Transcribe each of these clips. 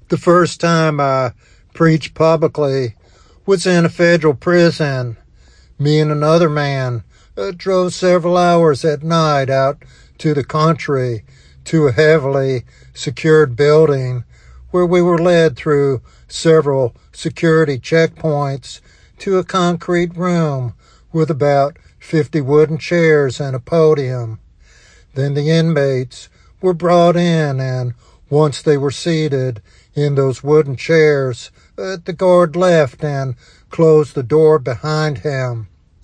The first time I preached publicly was in a federal prison. Me and another man drove several hours at night out to the country to a heavily secured building where we were led through several security checkpoints to a concrete room with about 50 wooden chairs and a podium. Then the inmates were brought in, and once they were seated in those wooden chairs, the guard left and closed the door behind him.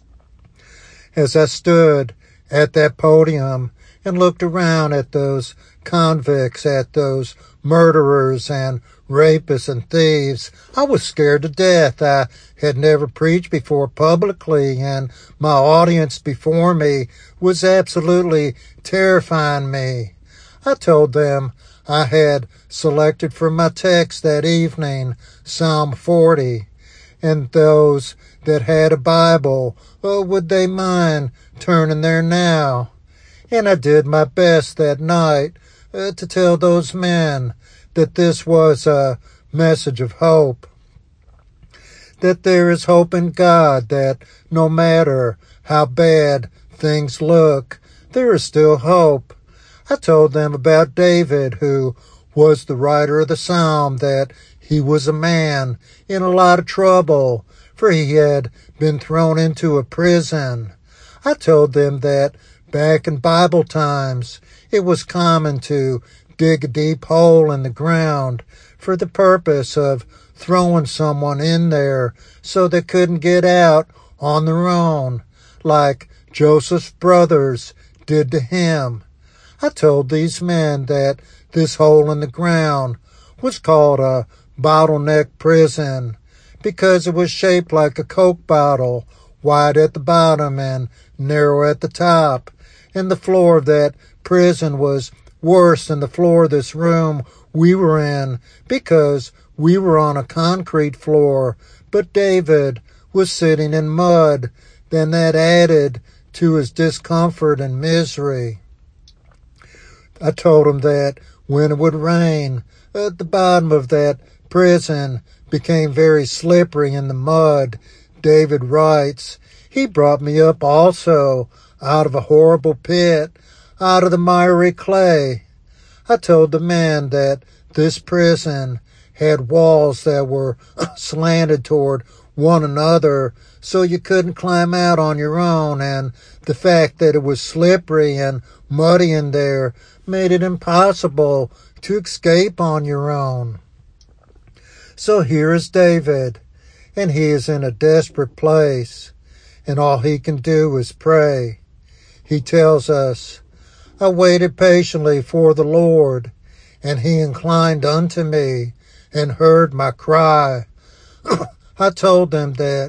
As I stood at that podium and looked around at those convicts, at those murderers and rapists and thieves, I was scared to death. I had never preached before publicly, and my audience before me was absolutely terrifying me. I told them I had selected for my text that evening Psalm 40, and those that had a Bible, would they mind turning there now? And I did my best that night to tell those men that this was a message of hope, that there is hope in God, that no matter how bad things look, there is still hope. I told them about David, who was the writer of the psalm, that he was a man in a lot of trouble, for he had been thrown into a prison. I told them that back in Bible times, it was common to dig a deep hole in the ground for the purpose of throwing someone in there so they couldn't get out on their own, like Joseph's brothers did to him. I told these men that this hole in the ground was called a bottleneck prison because it was shaped like a Coke bottle, wide at the bottom and narrow at the top. And the floor of that prison was worse than the floor of this room we were in because we were on a concrete floor, but David was sitting in mud. Then that added to his discomfort and misery. I told him that when it would rain, at the bottom of that prison became very slippery in the mud. David writes, he brought me up also out of a horrible pit, out of the miry clay. I told the men that this prison had walls that were slanted toward one another so you couldn't climb out on your own, and the fact that it was slippery and muddy in there made it impossible to escape on your own. So here is David, and he is in a desperate place, and all he can do is pray. He tells us, I waited patiently for the Lord, and he inclined unto me and heard my cry. I told them that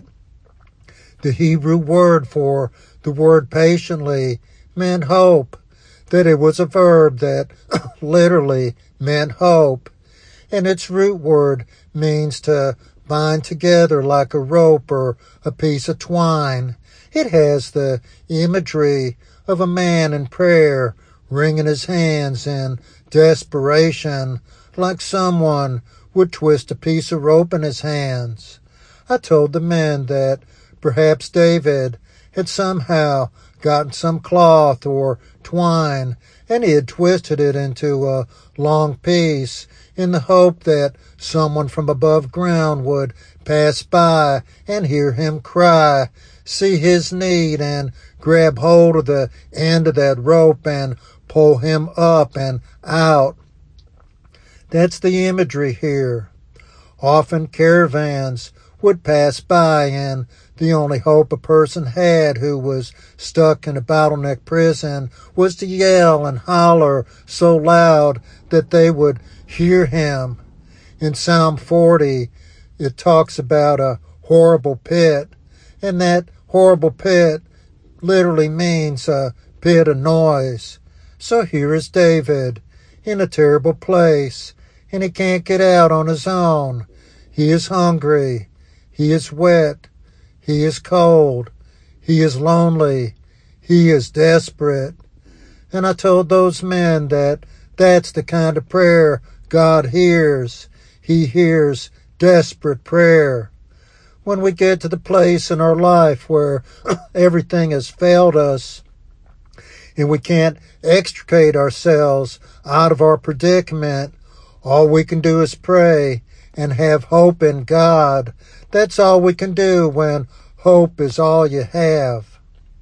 the Hebrew word for the word patiently meant hope, that it was a verb that literally meant hope, and its root word means to bind together like a rope or a piece of twine. It has the imagery of a man in prayer, wringing his hands in desperation, like someone would twist a piece of rope in his hands. I told the men that perhaps David had somehow gotten some cloth or twine, and he had twisted it into a long piece in the hope that someone from above ground would pass by and hear him cry, see his need, and grab hold of the end of that rope and pull him up and out. That's the imagery here. Often caravans would pass by, and the only hope a person had who was stuck in a bottleneck prison was to yell and holler so loud that they would hear him. In Psalm 40, it talks about a horrible pit, and that horrible pit literally means a pit of noise. So here is David in a terrible place, and he can't get out on his own. He is hungry. He is wet. He is cold. He is lonely. He is desperate. And I told those men that that's the kind of prayer God hears. He hears desperate prayer. When we get to the place in our life where everything has failed us and we can't extricate ourselves out of our predicament, all we can do is pray and have hope in God. That's all we can do when hope is all you have.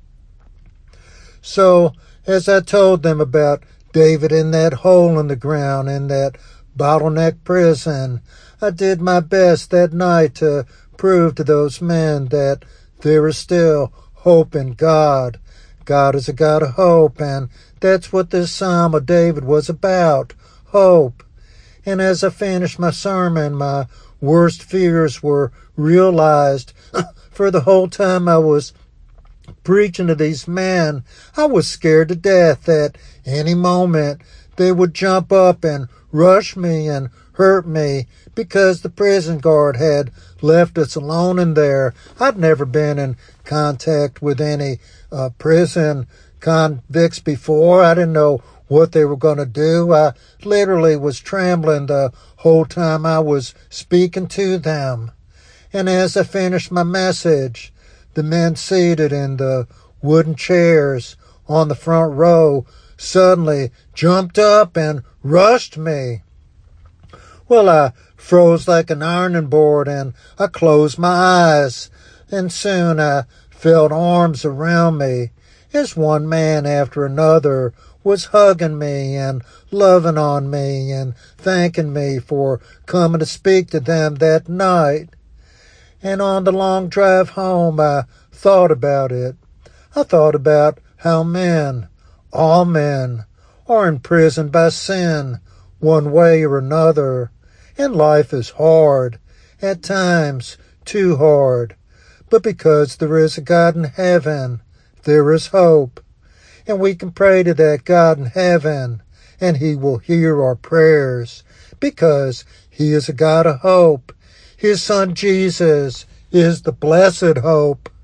So, as I told them about David in that hole in the ground, in that bottleneck prison, I did my best that night to prove to those men that there is still hope in God. God is a God of hope, and that's what this Psalm of David was about, hope. And as I finished my sermon, my worst fears were realized. For the whole time I was preaching to these men, I was scared to death that any moment they would jump up and rush me and hurt me because the prison guard had left us alone in there. I'd never been in contact with any prison convicts before. I didn't know what they were going to do. I literally was trembling the whole time I was speaking to them. And as I finished my message, the men seated in the wooden chairs on the front row suddenly jumped up and rushed me. Well, I froze like an ironing board and I closed my eyes, and soon I felt arms around me as one man after another was hugging me and loving on me and thanking me for coming to speak to them that night. And on the long drive home, I thought about it. I thought about how men, all men, are imprisoned by sin one way or another. And life is hard, at times too hard. But because there is a God in heaven, there is hope. And we can pray to that God in heaven, and He will hear our prayers, because He is a God of hope. His Son Jesus is the blessed hope.